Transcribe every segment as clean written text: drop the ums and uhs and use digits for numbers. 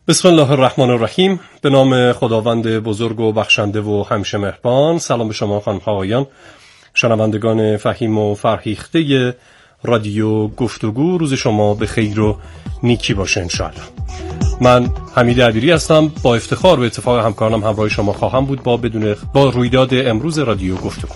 بسم الله الرحمن الرحیم. به نام خداوند بزرگ و بخشنده و همیشه مهربان. سلام به شما خانم‌ها و آقایان، شنوندگان فهیم و فرهیخته رادیو گفتگو. روز شما به خیر و نیکی باشه انشاءالله. من حمید عبیری هستم. با افتخار به اتفاق همکارانم همراه شما خواهم بود با رویداد امروز رادیو گفتگو.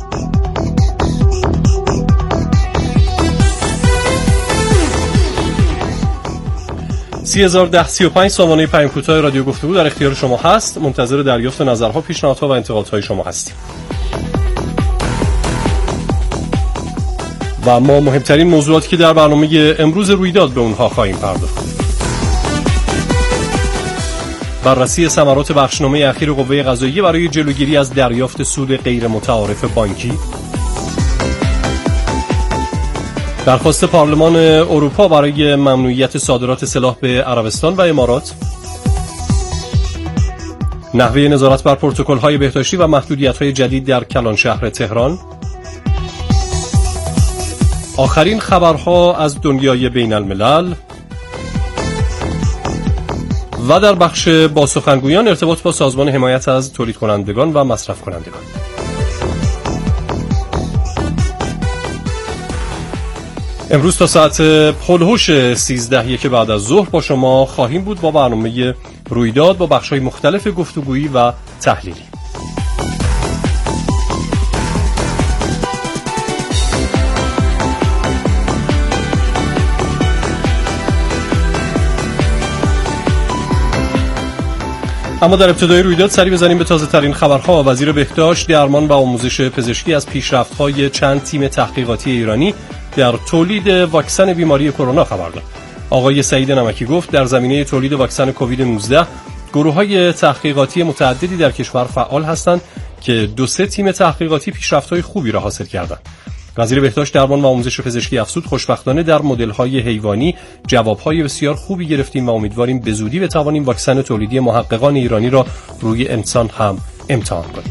301035 سامانه پیام کوتاه رادیو گفتگو در اختیار شما هست. منتظر دریافت نظرها، پیشنهادها و انتقادهای شما هستیم. و ما مهمترین موضوعاتی که در برنامه امروز رویداد به اونها خواهیم پرداخت: بررسی ثمرات بخشنامه اخیر قوه قضاییه برای جلوگیری از دریافت سود غیر متعارف بانکی، درخواست پارلمان اروپا برای ممنوعیت صادرات سلاح به عربستان و امارات، نحوه نظارت بر پروتکل‌های بهداشتی و محدودیت‌های جدید در کلان شهر تهران، آخرین خبرها از دنیای بین الملل و در بخش با سخنگویان ارتباط با سازمان حمایت از تولید کنندگان و مصرف کنندگان. امروز تا ساعت هلوش 13 بعد از ظهر با شما خواهیم بود با برنامه رویداد با بخش‌های مختلف گفتگویی و تحلیلی. اما در ابتدای رویداد سری بزنیم به تازه ترین خبرها. وزیر بهداشت، درمان و آموزش پزشکی از پیشرفت‌های چند تیم تحقیقاتی ایرانی در تولید واکسن بیماری کرونا خبر داد. آقای سعید نمکی گفت در زمینه تولید واکسن کووید 19 گروه‌های تحقیقاتی متعددی در کشور فعال هستند که 2-3 تیم تحقیقاتی پیشرفت‌های خوبی را حاصل کردند. وزیر بهداشت، درمان و آموزش پزشکی افزود خوشبختانه در مدل‌های حیوانی جواب‌های بسیار خوبی گرفتیم و امیدواریم به زودی بتوانیم واکسن تولیدی محققان ایرانی را روی انسان هم امتحان کنیم.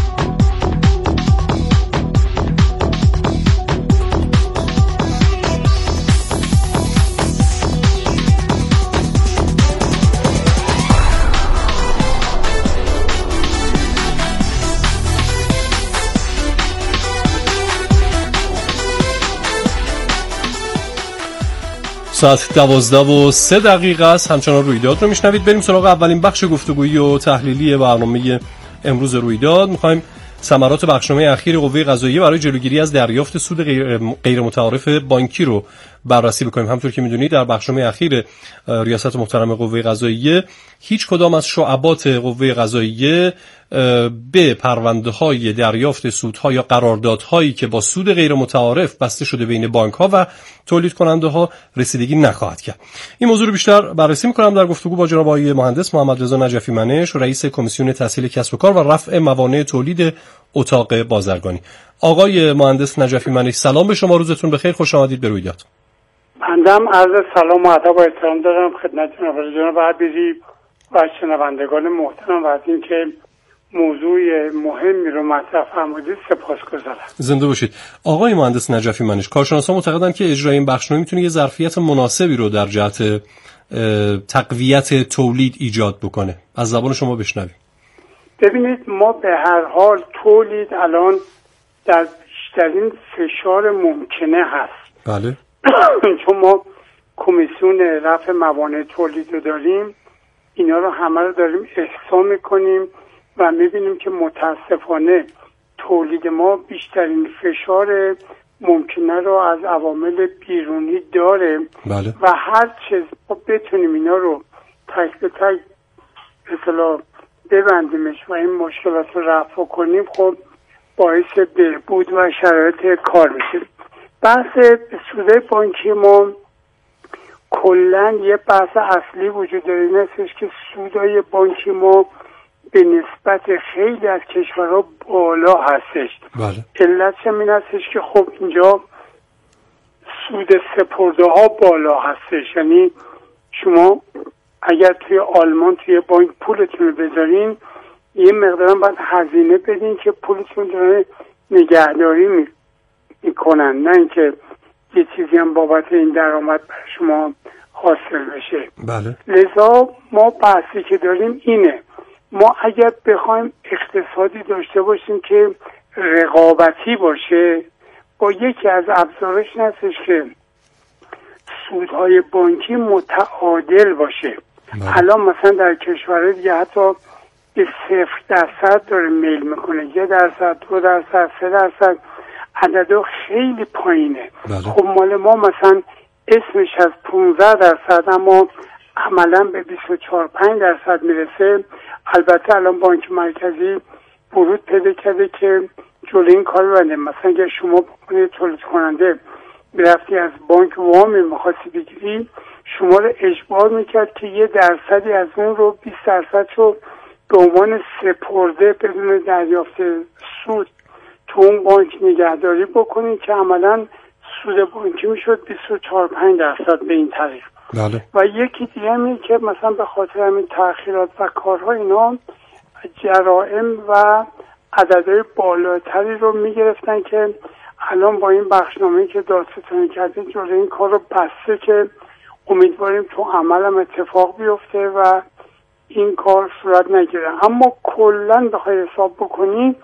ساعت 12:03 است. همچنان رویداد رو میشنوید. بریم سراغ اولین بخش گفتگویی و تحلیلی برنامه امروز رویداد. میخوایم ثمرات بخشنامه اخیر قوه قضاییه برای جلوگیری از دریافت سود غیر متعارف بانکی رو بررسی بکنیم. همونطور که میدونید در بخشنامه اخیر ریاست محترم قوه قضاییه هیچ کدام از شعبات قوه قضاییه به پرونده‌های دریافت سودها یا قراردادهایی که با سود غیر متعارف بسته شده بین بانک‌ها و تولید کننده‌ها رسیدگی نخواهد کرد. این موضوع رو بیشتر بررسی می‌کنم در گفتگو با جناب آقای مهندس محمد رضا نجفی منش، رئیس کمیسیون تسهیل کسب و کار و رفع موانع تولید اتاق بازرگانی. آقای مهندس نجفی منش، سلام به شما، روزتون بخیر، خوش آمدید به رویداد. بنده عرض سلام و ادب و احترام دارم خدمت جناب عبیری و شنوندگان محترم و از اینکه موضوع مهمی رو مطرح فرمودید سپاسگزارم. زنده باشید. آقای مهندس نجفی منش، کارشناسان معتقدند که اجرای این بخشنامه میتونه یه ظرفیت مناسبی رو در جهت تقویت تولید ایجاد بکنه. از زبان شما بشنویم. ببینید، ما به هر حال تولید الان در بیشترین فشار ممکنه هست. بله. چون ما کمیسیون رفع موانع تولید رو داریم، اینا رو همه رو داریم احصا میکنیم و میبینیم که متاسفانه تولید ما بیشترین فشار ممکنه رو از عوامل بیرونی داره. بله. و هر چیز ما بتونیم اینا رو تک به تک اصلا ببندیمش و این مشکلات رو رفع کنیم، خب باعث بهبود و شرایط کار میشه. بحث سودای بانکی ما کلن یه بحث اصلی وجود داره، این هستش که سودای بانکی ما به نسبت خیلی از کشورها بالا هستش. بله. علتش این هستش که خب اینجا سود سپرده ها بالا هستش. یعنی شما اگر توی آلمان توی بانک پولتون رو بذارین، یه مقدارم باید هزینه بدین که پولتون رو نگهداری میکنن، نه اینکه یه چیزی هم بابت این درآمد شما حاصل بشه. بله. لذا ما بحثی که داریم اینه، ما اگر بخوایم اقتصادی داشته باشیم که رقابتی باشه، با یکی از ابزارش هستش که سودهای بانکی متعادل باشه. الان مثلا در کشورهای دیگه حتی به 0% داره میل میکنه، 1%، 2%، 3%، عددا خیلی پایینه. خب مال ما مثلا اسمش از 15% اما عملا به 24-25% میرسه. البته الان بانک مرکزی ورود پیدا کرده که جلوی این کار رو بنده. مثلا اگر شما تولید کننده برفتی از بانک وامی میخواستی بگیری، شما رو اجبار میکرد که 1% از اون رو 20% رو به عنوان سپرده بدون دریافت سود تو اون بانک نگهداری بکنید که عملا سود بانکی میشد 24-25% به این طریق. بله. و یکی دیگه اینه که مثلا به خاطر همین تأخیرات و کارها اینا جرائم و عددهای بالاتری رو میگرفتن که الان با این بخشنامه‌ای که دادستانی کرده جلوی این کار رو بسته که امیدواریم تو عمل هم اتفاق بیفته و این کار صورت نگیره. اما کلن بخوای حساب بکنی،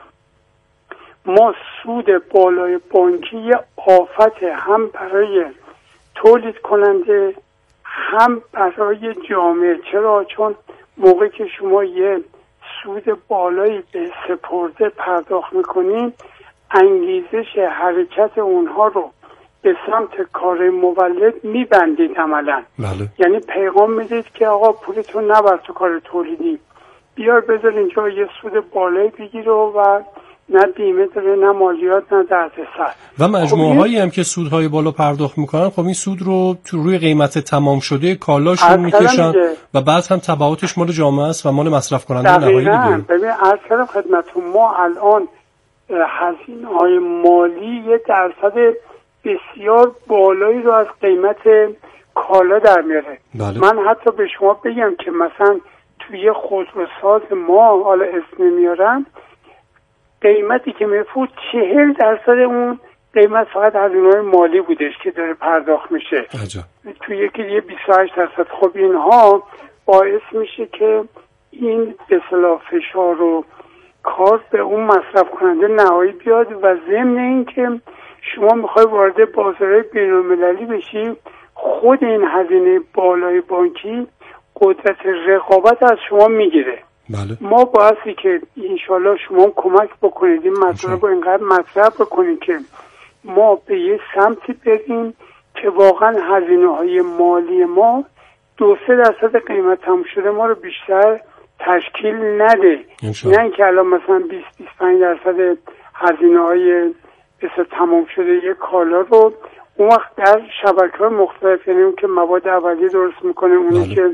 ما سود بالای بانکی آفت هم برای تولید کننده هم برای جامعه. چرا؟ چون موقعی که شما یه سود بالایی به سپرده پرداخت میکنین، انگیزش حرکت اونها رو به سمت کار مولد میبندید عملا. بله. یعنی پیغام میدید که آقا پولتون نبر تو کار تولیدی، بیار بذار اینجا یه سود بالایی بگیر و نه بیمه داره نه مالیات نه دردسر. و مجموعه هایی هم که سودهای بالا پرداخت میکنن، خب این سود رو تو روی قیمت تمام شده کالاشون میکشن و بعد هم تبعاتش مال جامعه است و مال مصرف کننده نهایی دیگه. ببین عرض کردم خدمتتون، ما الان هزینه‌های مالی 1% بسیار بالایی رو از قیمت کالا در میاره. بله. من حتی به شما بگم که مثلا توی خودروساز ما، حالا اسم نمیارم، قیمتی که میفود 40% اون قیمت فقط هزینه‌های مالی بودش که داره پرداخت میشه. توی یکی دیگه 28%. خب اینها باعث میشه که این به اصطلاح فشار و کار به اون مصرف کننده نهایی بیاد و ضمن این که شما میخوای وارد بازار بین‌المللی بشی، خود این هزینه بالای بانکی قدرت رقابت از شما میگیره. بله. ما باعثی که انشالله شما کمک بکنید این مسئله رو اینقدر مطرح بکنید که ما به یه سمتی بریم که واقعا هزینه‌های مالی ما 2-3% قیمت تموم شده ما رو بیشتر تشکیل نده. نه اینکه الان مثلا 20-25% هزینه‌های مثل تمام شده یک کالا رو اون وقت در شبکه‌های مختلف، یعنی اون که مواد اولیه درست میکنه، اونی که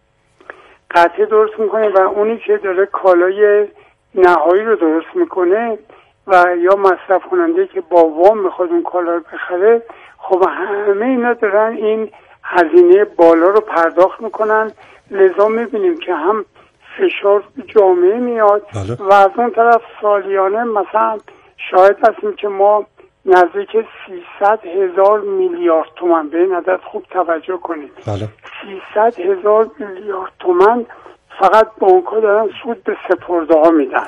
قطعه درست میکنه و اونی که داره کالای نهایی رو درست میکنه و یا مصرف کننده که با وام میخواد اون کالا رو بخره، خب همه اینا دارن این هزینه بالا رو پرداخت میکنن. لذا میبینیم که هم فشار جامعه میاد. بله. و از اون طرف سالیانه مثلا شاهد هستیم که ما نزدیک 300,000 میلیارد تومان، به این عدد خوب توجه کنید. بله. 300,000 میلیارد تومان فقط بانک‌ها دارن سود به سپرده ها میدن.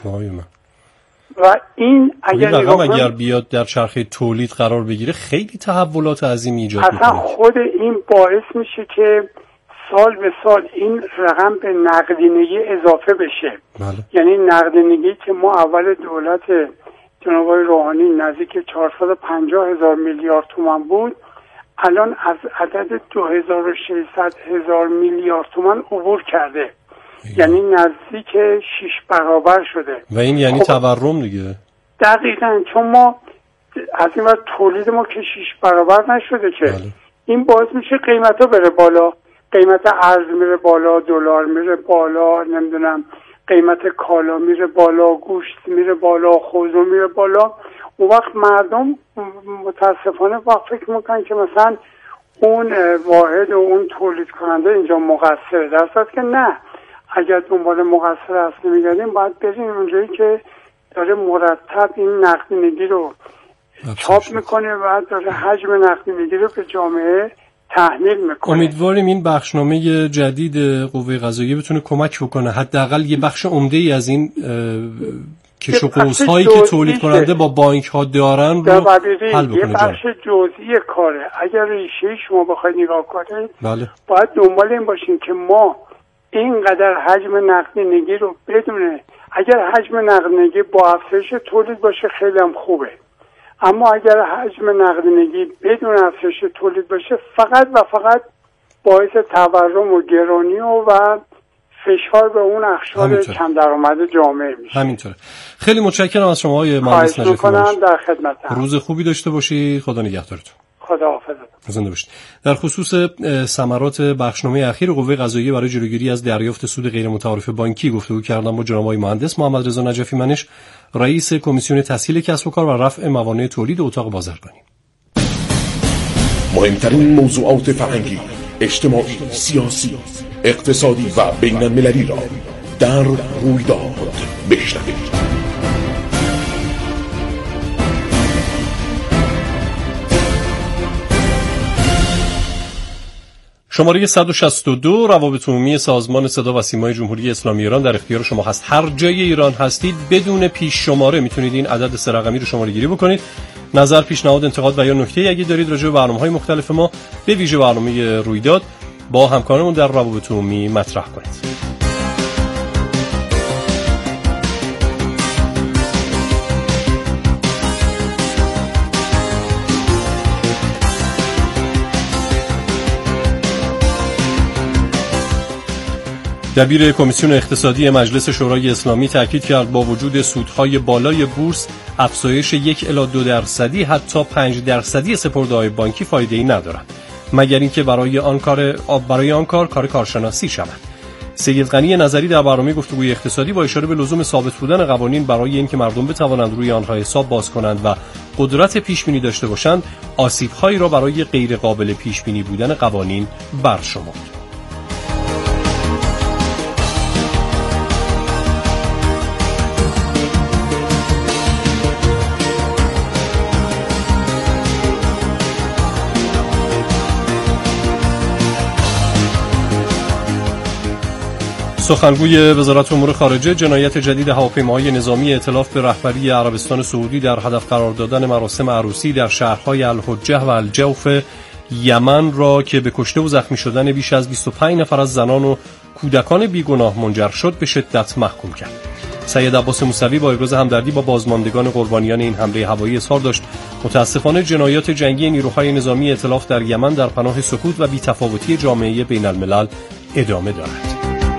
و این اگر بیاد در چرخه تولید قرار بگیره خیلی تحولات عظیمی ایجاد میکنه. اصلا خود این باعث میشه که سال به سال این رقم به نقدینگی اضافه بشه. بله. یعنی نقدینگی که ما اول دولت جناب آقای روحانی نزدیک 450,000 میلیارد تومان بود، الان از عدد 2,600,000 میلیارد تومان عبور کرده. یعنی نزدیک 6 برابر شده. و این یعنی تورم دیگه. دقیقاً، چون ما از این وقت تولید ما که 6 برابر نشده که. بله. این باعث میشه قیمت ها بره بالا، قیمت ارز میره بالا، دلار میره بالا، نمیدونم قیمت کالا میره بالا، گوشت میره بالا، خوزو میره بالا. اون وقت مردم متاسفانه وقت فکر میکنن که مثلا اون واحد و اون تولید کننده اینجا مقصره، در صورتی که نه. اگر دنبال مقصر اصلی میگردیم باید بریم اونجایی که داره مرتب این نقدینگی رو چاپ میکنه و داره حجم نقدینگی رو به جامعه تحمیل میکنه. امیدواریم این بخشنامه جدید قوه قضاییه بتونه کمک بکنه حداقل یه بخش عمده‌ای از این کش و قوس‌هایی که تولید کننده با بانک ها دارن رو حل بکنه. یه بخش جزئی کاره. اگر ریشه شما بخواید نگاه کنید بله. باید دنبال این باشین که ما اینقدر حجم نقدینگی رو بدونه. اگر حجم نقدینگی با افزایش تولید باشه خیلی هم خوبه، اما اگر حجم نقدینگی بدون افزایش تولید باشه فقط و فقط باعث تورم و گرانی و فشار به اون اقشار کم درآمد جامعه میشه. همینطوره. خیلی متشکرم از شما آقای مهندس نجفی. در خدمتم. روز خوبی داشته باشی. خدا نگهدارتون. خداحافظ. زنده باشید. در خصوص ثمرات بخشنامه اخیر قوه قضاییه برای جلوگیری از دریافت سود غیر متعارف بانکی گفتگو کردم با جناب آقای مهندس محمد رضا نجفی منش، رئیس کمیسیون تسهیل کسب و کار و رفع موانع تولید اتاق بازرگانی. مهمترین موضوعات فرهنگی، اجتماعی، سیاسی، اقتصادی و بین المللی را در رویداد بشنوید. شماره 162 روابط عمومی سازمان صدا و سیمای جمهوری اسلامی ایران در اختیار شما هست. هر جای ایران هستید بدون پیش شماره میتونید این عدد 3 رقمی رو شماره گیری بکنید. نظر، پیشنهاد، انتقاد و یا نکته‌ای اگه دارید راجع به برنامه‌های مختلف ما به ویژه برنامه رویداد با همکارانمون در روابط عمومی مطرح کنید. دبیر کمیسیون اقتصادی مجلس شورای اسلامی تاکید کرد با وجود سودهای بالای بورس افزایش 1 الی 2% حتی 5% سپرده‌های بانکی فایده‌ای ندارد مگر اینکه برای آن کار کارشناسی شود. سید غنی نظری در برنامه گفتگوی اقتصادی با اشاره به لزوم ثابت بودن قوانین برای اینکه مردم بتوانند روی آنها حساب باز کنند و قدرت پیش‌بینی داشته باشند، آسیب‌هایی را برای غیر قابل پیش‌بینی بودن قوانین برشمرد. سخنگوی وزارت امور خارجه جنایت جدید هواپیماهای نظامی ائتلاف به رهبری عربستان سعودی در هدف قرار دادن مراسم عروسی در شهرهای الحجه و الجوف یمن را که به کشته و زخمی شدن بیش از 25 نفر از زنان و کودکان بیگناه منجر شد به شدت محکوم کرد. سید عباس موسوی با ابراز همدردی با بازماندگان قربانیان این حمله هوایی اظهار داشت متاسفانه جنایات جنگی نیروهای نظامی ائتلاف در یمن در پناه سکوت و بی‌تفاوتی جامعه بین الملل ادامه دارد.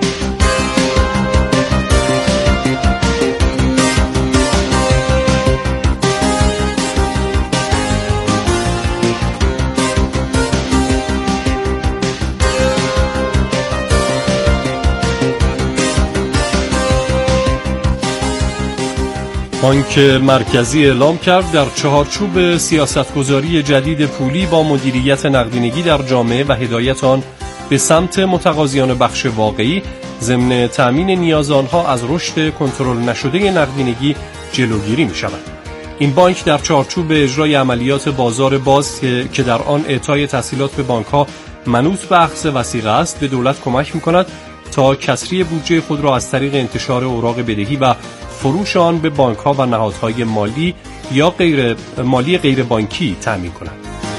بانک مرکزی اعلام کرد در چهارچوب سیاستگذاری جدید پولی با مدیریت نقدینگی در جامعه و هدایت آن به سمت متقاضیان بخش واقعی ضمن تأمین نیاز آنها از رشد کنترل نشده نقدینگی جلوگیری می شود. این بانک در چهارچوب اجرای عملیات بازار باز که در آن اعطای تسهیلات به بانک‌ها منوط به اخذ وثیقه است به دولت کمک می کند تا کسری بودجه خود را از طریق انتشار اوراق بدهی و فروش آن به بانک‌ها و نهادهای مالی یا غیر بانکی تأمین کند.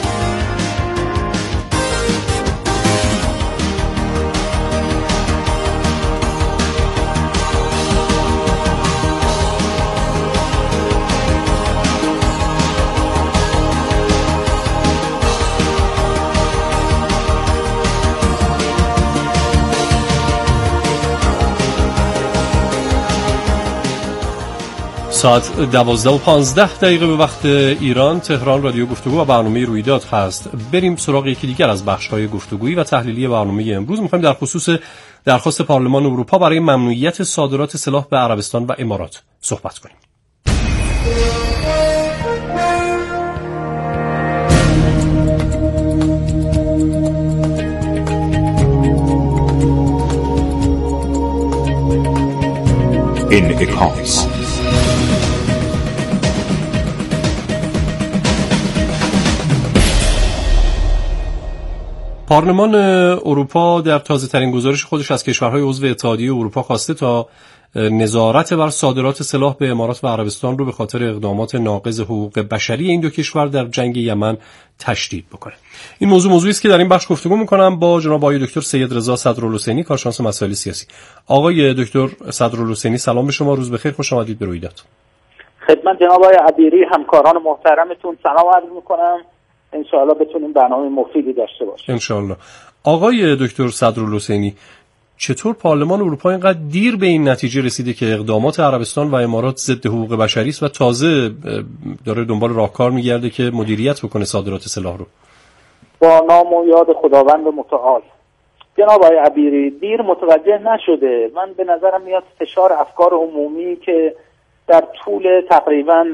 ساعت 12:15 به وقت ایران. تهران. رادیو گفتگو و برنامه رویداد هست. بریم سراغ یکی دیگر از بخش‌های گفتگویی و تحلیلی برنامه امروز. می‌خوایم در خصوص درخواست پارلمان اروپا برای ممنوعیت صادرات سلاح به عربستان و امارات صحبت کنیم. انعکاس پارلمان اروپا در تازه‌ترین گزارش خودش از کشورهای عضو اتحادیه اروپا خواسته تا نظارت بر صادرات سلاح به امارات و عربستان رو به خاطر اقدامات ناقض حقوق بشری این دو کشور در جنگ یمن تشدید بکنه. این موضوعی است که در این بخش گفتگو می‌کنم با جناب آقای دکتر سید رضا صدرالحسینی، کارشناس مسائل سیاسی. آقای دکتر صدرالحسینی سلام به شما، روز بخیر، خوش آمدید به رویداد. خدمت جناب آقای عبیری، همکاران محترمتون سلام عرض می‌کنم. ان شاءالله بتونیم برنامه مفیدی داشته باشیم. ان شاءالله. آقای دکتر صدرالحسینی، چطور پارلمان اروپا اینقدر دیر به این نتیجه رسیده که اقدامات عربستان و امارات ضد حقوق بشری است و تازه داره دنبال راهکار میگرده که مدیریت بکنه صادرات سلاح رو؟ با نام و یاد خداوند متعال. جناب آقای عبیری، دیر متوجه نشده. من به نظرم میاد فشار افکار عمومی که در طول تقریبا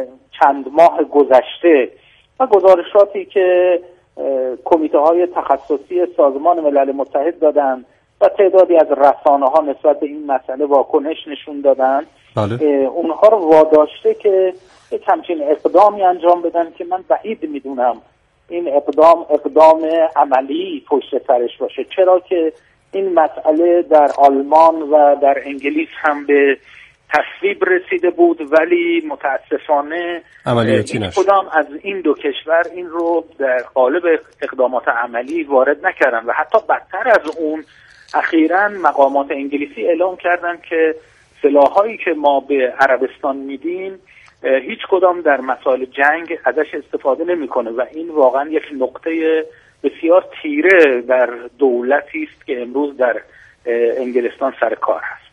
چند ماه گذشته و گزارشاتی که کمیته های تخصصی سازمان ملل متحد دادن و تعدادی از رسانه‌ها نسبت به این مسئله واکنش نشون دادن، بله. اونها رو واداشته که یک همچین اقدامی انجام بدن که من بعید میدونم این اقدام عملی پشت سرش باشه، چرا که این مسئله در آلمان و در انگلیس هم به تصویب رسیده بود ولی متاسفانه عملیاتی نشد. کدام از این دو کشور این رو در قالب اقدامات عملی وارد نکردن و حتی بدتر از اون اخیراً مقامات انگلیسی اعلام کردن که سلاح‌هایی که ما به عربستان میدیم هیچ کدام در مسائل جنگ ازش استفاده نمی‌کنه و این واقعاً یک نقطه بسیار تیره در دولتی است که امروز در انگلستان سر کار هست.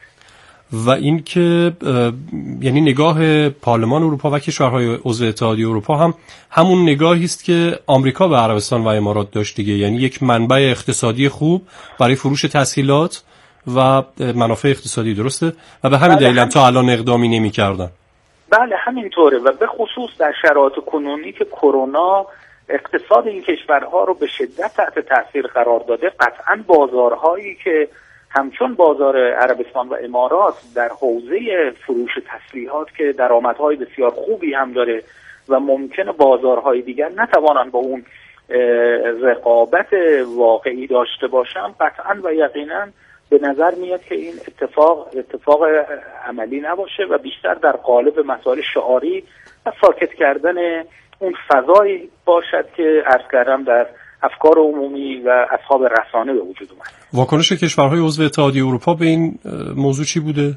و این که یعنی نگاه پارلمان اروپا و کشورهای عضو اتحادیه اروپا هم همون نگاهی است که آمریکا به عربستان و امارات داشت دیگه، یعنی یک منبع اقتصادی خوب برای فروش تسهیلات و منافع اقتصادی، درسته؟ و به همین دلیل هم تا الان اقدامی نمی‌کردن. بله همینطوره و به خصوص در شرایط کنونی که کرونا اقتصاد این کشورها رو به شدت تحت تاثیر قرار داده، قطعاً بازارهایی که همچون بازار عربستان و امارات در حوزه فروش تسلیحات که درآمدهای بسیار خوبی هم داره و ممکنه بازارهای دیگر نتوانند با اون رقابت واقعی داشته باشن، قطعاً و یقیناً به نظر میاد که این اتفاق عملی نباشه و بیشتر در قالب مسائل شعاری و ساکت کردن اون فضایی باشد که عرض کردم در افکار عمومی و اصحاب رسانه به وجود اومد. واکنش کشورهای عضو اتحادیه اروپا به این موضوع چی بوده؟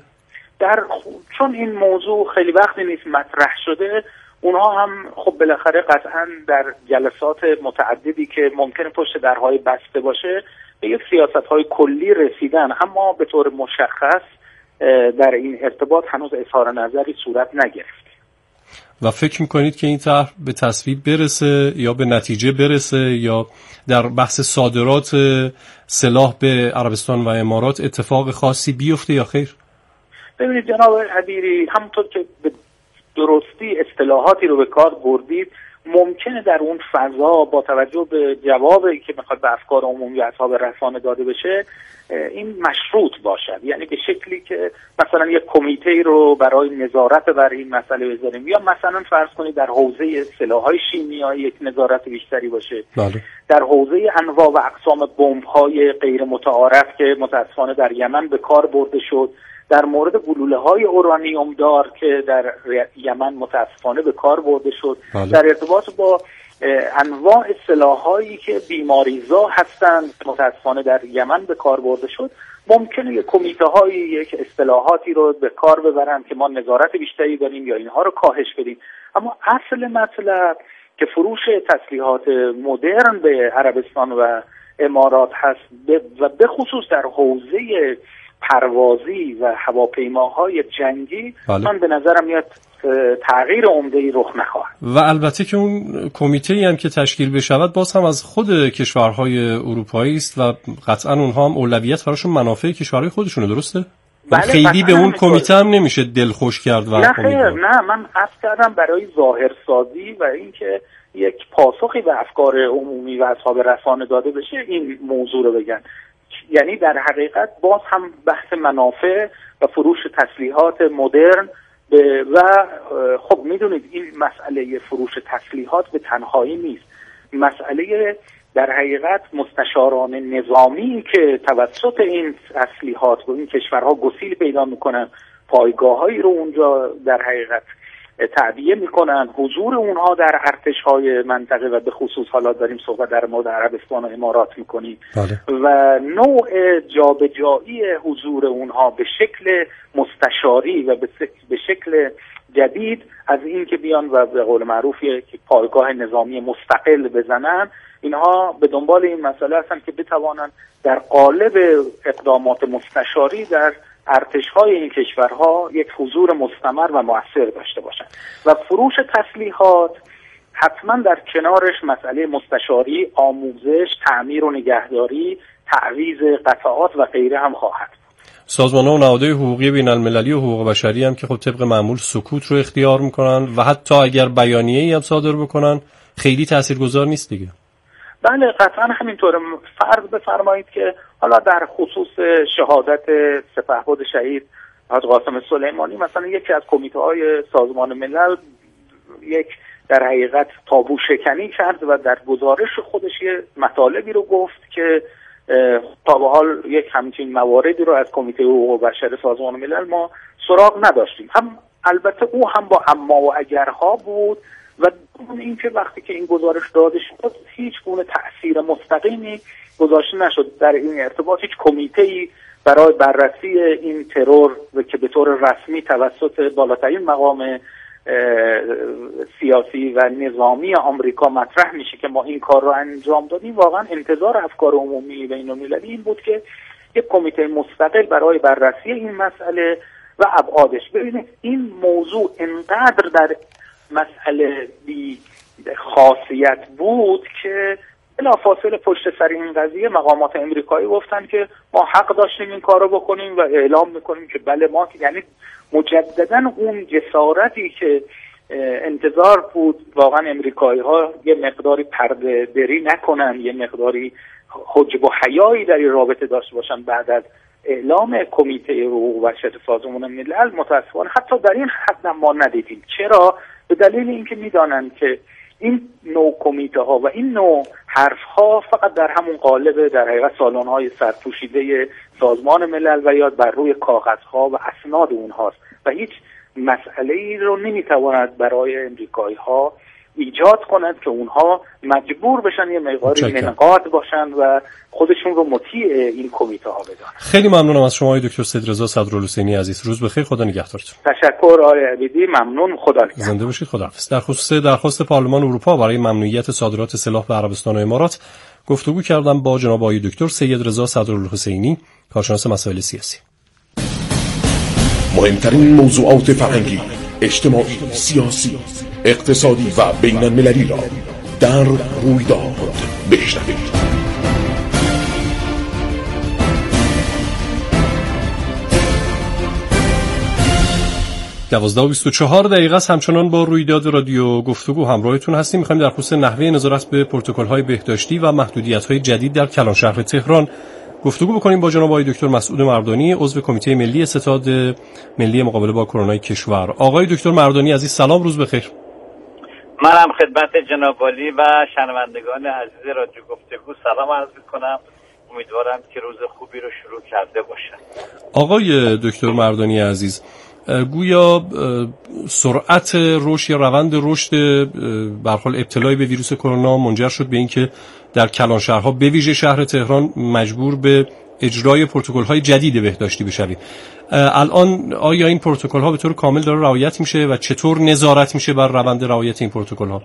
چون این موضوع خیلی وقتی نیست مطرح شده، اونها هم خب بالاخره قطعا در جلسات متعددی که ممکنه پشت درهای بسته باشه به یک سیاست‌های کلی رسیدن، اما به طور مشخص در این ارتباط هنوز اظهار نظری صورت نگرفت. و فکر میکنید که این طرح به تصویب برسه یا به نتیجه برسه یا در بحث صادرات سلاح به عربستان و امارات اتفاق خاصی بیفته یا خیر؟ ببینید جناب عبیری، همونطور که به درستی اصطلاحاتی رو به کار بردید، ممکنه در اون فضا با توجه به جوابی که میخواد به افکار عمومی و اصحاب رسانه داده بشه این مشروط باشد، یعنی به شکلی که مثلا یک کمیته رو برای نظارت بر این مسئله بذاریم یا مثلا فرض کنید در حوزه سلاح‌های شیمیایی یک نظارت بیشتری باشه. بله. در حوزه انواع و اقسام بمب‌های غیر متعارف که متأسفانه در یمن به کار برده شد، در مورد گلوله‌های اورانیوم دار که در یمن متأسفانه به کار برده شد، بله. در ارتباط با انواع سلاح‌هایی که بیماریزا هستند متأسفانه در یمن به کار برده شد، ممکنه یک کمیته‌های یک اصطلاحاتی رو به کار ببرن که ما نظارت بیشتری داریم یا اینها رو کاهش بدیم، اما اصل مطلب که فروش تسلیحات مدرن به عربستان و امارات هست و به خصوص در حوزه پروازی و هواپیماهای جنگی، بله. من به نظرم میاد تغییر عمده‌ای رخ نخواهد. و البته که اون کمیته‌ای هم که تشکیل بشود باز هم از خود کشورهای اروپایی است و قطعا اونها هم اولویت براشون منافع کشورهای خودشونه، درسته؟ بله، خیلی به اون کمیته هم نمیشه دلخوش کرد و نه خیر، نه، من عرض کردم برای ظاهرسازی و اینکه یک پاسخی به افکار عمومی و اصحاب رسانه داده بشه این موضوع رو بگن، یعنی در حقیقت باز هم بحث منافع و فروش تسلیحات مدرن و خب میدونید این مسئله فروش تسلیحات به تنهایی نیست، مسئله در حقیقت مستشاران نظامی که توسط این تسلیحات و این کشورها گسیل پیدا میکنن، پایگاهایی رو اونجا در حقیقت تعبیه میکنن، حضور اونها در ارتش‌های منطقه و به خصوص حالا داریم صحبت در مورد عربستان و امارات میکنیم و نوع جابجایی حضور اونها به شکل مستشاری و به شکل جدید از این که بیان و به قول معروف یک پایگاه نظامی مستقل بزنن، اینها به دنبال این مسئله هستن که بتوانند در قالب اقدامات مستشاری در ارتش‌های این کشورها یک حضور مستمر و مؤثر داشته باشند و فروش تسلیحات حتما در کنارش مسئله مستشاری، آموزش، تعمیر و نگهداری، تعویض قطعات و غیره هم خواهد. سازمان‌ها و نهادهای حقوقی بین‌المللی و حقوق بشری هم که خب طبق معمول سکوت رو اختیار می‌کنن و حتی اگر بیانیه‌ای هم صادر بکنن خیلی تاثیرگذار نیست دیگه. بله قطعا همینطوره. فرض بفرمایید که حالا در خصوص شهادت سپهبد شهید حاج قاسم سلیمانی مثلا یکی از کمیته‌های سازمان ملل یک در حقیقت تابو شکنی کرد و در گزارش خودش یه مطالبی رو گفت که تا به حال یک همچین مواردی رو از کمیته حقوق بشر سازمان ملل ما سراغ نداشتیم. هم البته او هم با اما و اگرها بود و اینکه وقتی که این گزارش داده شد هیچ گونه تأثیر مستقیمی گذاشته نشد در این ارتباط. هیچ کمیته‌ای برای بررسی این ترور و که به طور رسمی توسط بالاترین مقام سیاسی و نظامی آمریکا مطرح میشه که ما این کار رو انجام دادیم، واقعا انتظار افکار عمومی بین‌المللی این بود که یک کمیته مستقل برای بررسی این مسئله و ابعادش. ببینید این موضوع انقدر در مسئله بی خاصیت بود که بلافاصله پشت سر این قضیه مقامات امریکایی گفتن که ما حق داشتیم این کارو بکنیم و اعلام میکنیم که بله ما، یعنی مجددا اون جسارتی که انتظار بود واقعا امریکایی ها یه مقداری پرده دری نکنن، یه مقداری حجب و حیایی در این رابطه داشته باشن بعد از اعلام کمیته حقوق بشر سازمان ملل، متاسفانه حتی در این حد ما ندیدیم. چرا؟ به دلیل اینکه میدانند که این نوع کمیته ها و این نوع حرف ها فقط در همون قالب در حقیقت سالن های سرپوشیده سازمان ملل و یا بر روی کاغذ ها و اسناد اونهاست و هیچ مسئله ای رو نمیتواند برای امریکایی ها ایجاد کنند که اونها مجبور بشن یه مقداری منقاد باشن و خودشون رو مطیع این کمیته ها بدانن. خیلی ممنونم از شما دکتر سیدرضا صدرالحسینی عزیز. روز بخیر، خدا نگهدارتون. تشکر آقای عبیدی، ممنون، خدا نگهدار. زنده باشید، خداحافظ. در خصوص درخواست پارلمان اروپا برای ممنوعیت صادرات سلاح به عربستان و امارات گفتگو کردم با جناب آقای دکتر سیدرضا صدرالحسینی، کارشناس مسائل سیاسی. مهمترین موضوعات فرهنگی، اجتماعی، سیاسی، اقتصادی و بین‌المللی را در رویداد بشنوید. 12:24 است. همچنان با رویداد رادیو گفتگو همراهتون هستیم. می‌خوایم در خصوص نحوه نظارت به پروتکل‌های بهداشتی و محدودیت‌های جدید در کلانشهر تهران گفتگو بکنیم با جناب آقای دکتر مسعود مردانی، عضو کمیته ملی ستاد ملی مقابله با کرونا کشور. آقای دکتر مردانی عزیز سلام، روز بخیر. منم خدمت جناب عالی و شنوندگان عزیز رادیو گفتگو سلام عرض می‌کنم. امیدوارم که روز خوبی رو شروع کرده باشن. آقای دکتر مردانی عزیز، گویا سرعت رشد یا روند رشد به هر حال ابتلای به ویروس کرونا منجر شد به اینکه در کلانشهرها به ویژه شهر تهران مجبور به اجرای پروتکل‌های جدید بهداشتی بشوید. الان آیا این پروتکل‌ها به طور کامل داره رعایت میشه و چطور نظارت میشه بر روند رعایت این پروتکل‌ها؟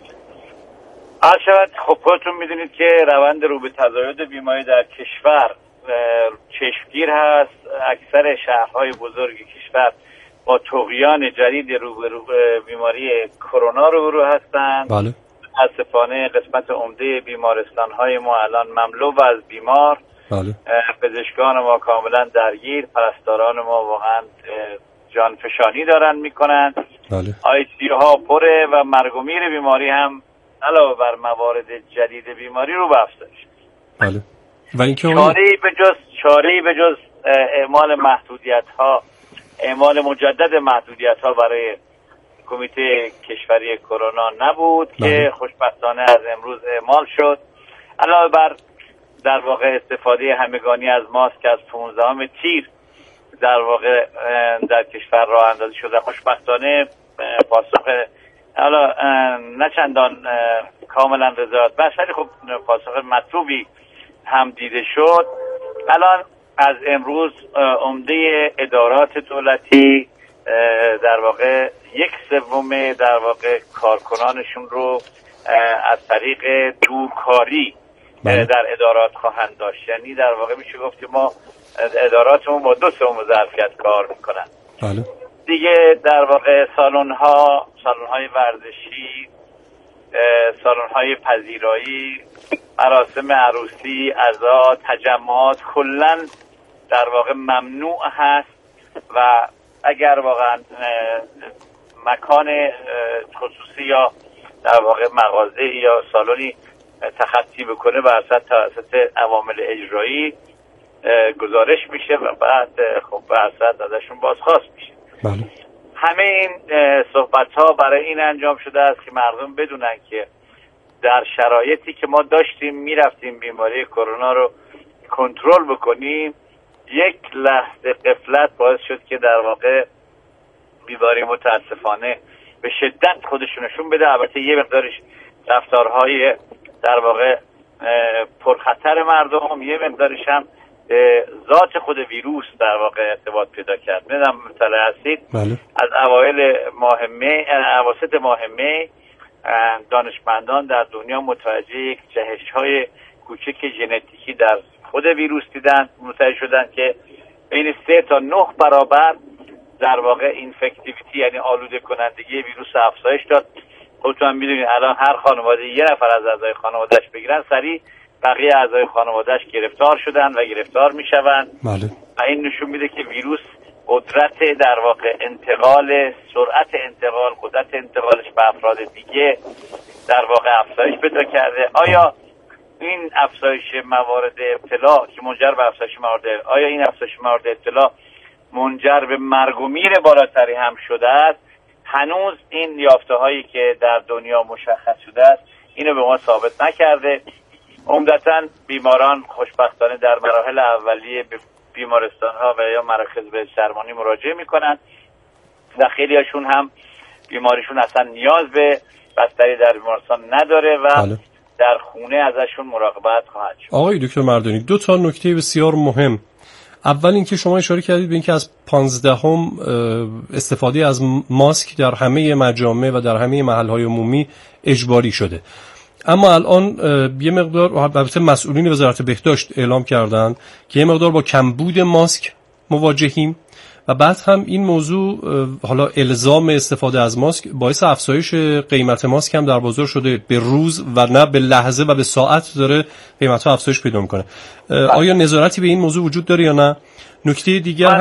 خب خودتون میدونید که روند رو به تزاید بیماری در کشور چشمگیر هست. اکثر شهرهای بزرگ کشور با طغیان جدید رو بیماری کرونا روبرو هستند. بله. متاسفانه قسمت عمده بیمارستان‌های ما الان مملو از بیمار. بله. پزشکان ما کاملا درگیر، پرستاران ما واقعا جانفشانی دارن میکنن. بله. ICU ها پره و مرگ و میر بیماری هم علاوه بر موارد جدید بیماری رو به افزایش. بله. و اینکه چاره‌ای به جز اعمال محدودیت‌ها، اعمال مجدد محدودیت‌ها برای کمیته کشوری کرونا نبود. بله. که خوشبختانه از امروز اعمال شد. علاوه بر در واقع استفاده همگانی از ماسک از 15 تیر در واقع در کشور راه اندازی شده. خوشبختانه پاسخ حالا نه چندان کاملا رضایت بخش ولی خب پاسخ مطلوبی هم دیده شد. الان از امروز عمده ادارات دولتی در واقع 1/3 در واقع کارکنانشون رو از طریق دورکاری در ادارات خواهند داشت. یعنی در واقع میشه گفت ما اداراتمون با 2/3 ظرفیت کار میکنن. بله. دیگه در واقع سالن‌های ورزشی، سالن‌های پذیرایی، مراسم عروسی، عزا، تجمعات کلاً در واقع ممنوع هست و اگر واقعا مکان خصوصی یا در واقع مغازه یا سالنی تخطی بکنه بر اساس توسط عوامل اجرایی گزارش میشه و بعد خب بر اساس ازشون بازخواست میشه. بله. همه این صحبت ها برای این انجام شده است که مردم بدونن که در شرایطی که ما داشتیم میرفتیم بیماری کرونا رو کنترل بکنیم، یک لحظه غفلت باعث شد که در واقع بیماری متاسفانه به شدت خودشونشون بده. البته یه مقدارش رفتارهای در واقع پرخطر مردم، یه مقدارش هم ذات خود ویروس در واقع ارتباط پیدا کرد. نمیدونم مطلع هستید؟ بله. از اواسط ماه می دانشمندان در دنیا متوجه یک جهش‌های کوچک ژنتیکی در خود ویروس دیدن، متوجه شدن که بین 3 تا 9 برابر در واقع اینفکتیویتی یعنی آلوده کنندگی ویروس افزایش داد. خودتون میدونید الان هر خانواده یه نفر از اعضای خانواده‌اش بگیرن سریع بقیه اعضای خانواده‌اش گرفتار شدن و گرفتار میشوند. بله. و این نشون میده که ویروس قدرت در واقع انتقال، سرعت انتقال، قدرت انتقالش به افراد دیگه در واقع افزایش پیدا کرده. آیا این افزایش موارد ابتلا که منجر به افزایش آیا این افزایش موارد ابتلا منجر به مرگ و میر بالاتری هم شده است؟ هنوز این یافته هایی که در دنیا مشخص شده است اینو به ما ثابت نکرده. عمدتاً بیماران خوشبختانه در مراحل اولیه به بیمارستان ها و یا مراکز بهداشت درمانی مراجعه میکنن و خیلی هاشون هم بیماریشون اصلا نیاز به بستری در بیمارستان نداره و بله. در خونه ازشون مراقبت خواهد شد. آقای دکتر مردانی 2 تا نکته بسیار مهم. اول اینکه شما اشاره کردید به اینکه از 15 استفاده از ماسک در همه مجامع و در همه محل‌های عمومی اجباری شده. اما الان یه مقدار البته مسئولین وزارت بهداشت اعلام کردند که یه مقدار با کمبود ماسک مواجهیم و بعد هم این موضوع حالا الزام استفاده از ماسک باعث افزایش قیمت ماسک هم در بازار شده. به روز و نه به لحظه و به ساعت داره قیمت‌ها افزایش پیدا می‌کنه. آیا نظارتی به این موضوع وجود داره یا نه؟ نکته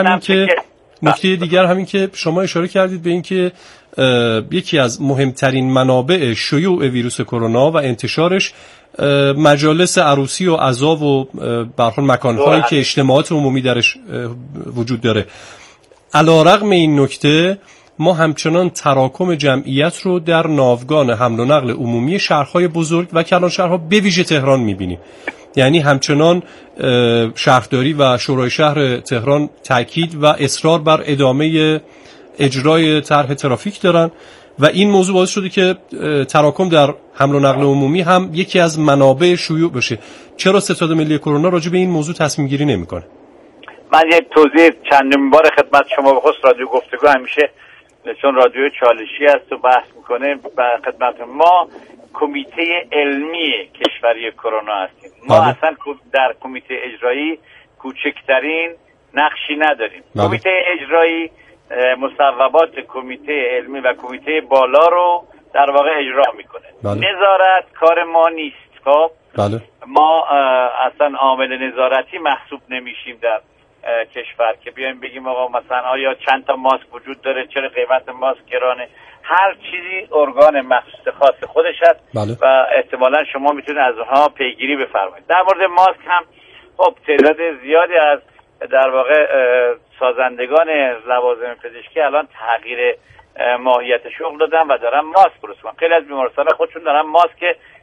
دیگر همین که شما اشاره کردید به این که یکی از مهمترین منابع شیوع ویروس کرونا و انتشارش مجالس عروسی و عزا و به هر حال مکان‌هایی که اجتماعات عمومی درش وجود داره. علی‌رغم این نکته ما همچنان تراکم جمعیت رو در ناوگان حمل و نقل عمومی شهرهای بزرگ و کلانشهرها به ویژه تهران می‌بینیم. یعنی همچنان شهرداری و شورای شهر تهران تاکید و اصرار بر ادامه اجرای طرح ترافیک دارن و این موضوع باعث شده که تراکم در حمل و نقل عمومی هم یکی از منابع شیوع بشه. چرا ستاد ملی کرونا راجع به این موضوع تصمیم گیری نمی‌کنه؟ من یک توضیح چندمین بار خدمت شما به خصوص رادیو گفتگو همیشه چون رادیو چالشی است و بحث میکنه و خدمت ما کمیته علمی کشوری کرونا هستیم. ما اصلا در کمیته اجرایی کوچکترین نقشی نداریم. کمیته اجرایی مصوبات کمیته علمی و کمیته بالا رو در واقع اجرا میکنه. نظارت کار ما نیست. خب ما اصلا عامل نظارتی محسوب نمیشیم در کشور که بیایم بگیم آقا مثلا آیا چند تا ماسک وجود داره، چرا قیمت ماسک گرانه. هر چیزی ارگان مخصوص خاص خودش هست و احتمالا شما میتونید از اونها پیگیری بفرمایید. در مورد ماسک هم خب تعداد زیادی از در واقع سازندگان لوازم پزشکی الان تغییر ماهیت شغل دادن و دارن ماسک درست میکنن. خیلی از بیمارستان خودشون دارن ماسک